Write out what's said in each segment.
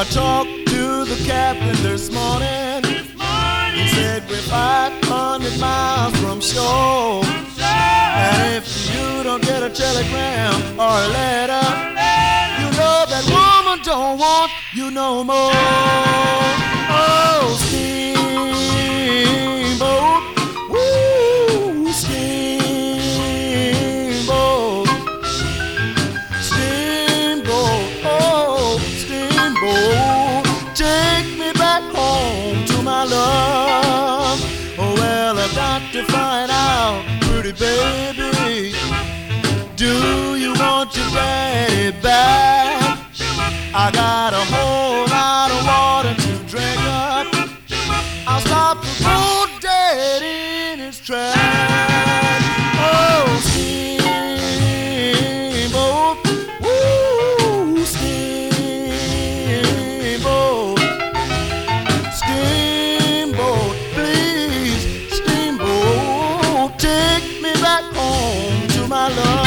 talked to the captain this morning. He said we're 500 miles from shore. And if you don't get a telegram or a letter, you know that woman don't want you no more. Oh, steamboat, woo, steamboat, steamboat, oh, steamboat, take me back home to my love. Oh, well, I've got to find out, pretty baby, do you want your daddy back? I got a whole lot of water to drink up. I'll stop the road dead in its tracks. Oh, steamboat, woo, steamboat, steamboat, please, steamboat, take me back home to my love.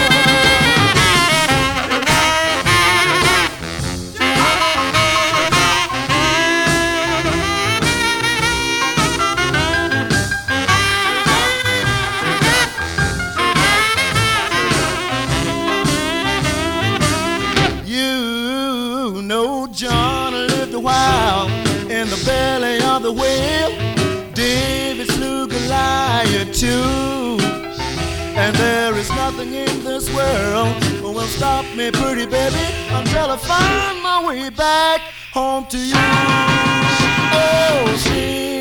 You know John lived a while in the belly of the whale. David slew Goliath too. And there is nothing in this world that will stop me, pretty baby, until I find my way back home to you. Oh, see.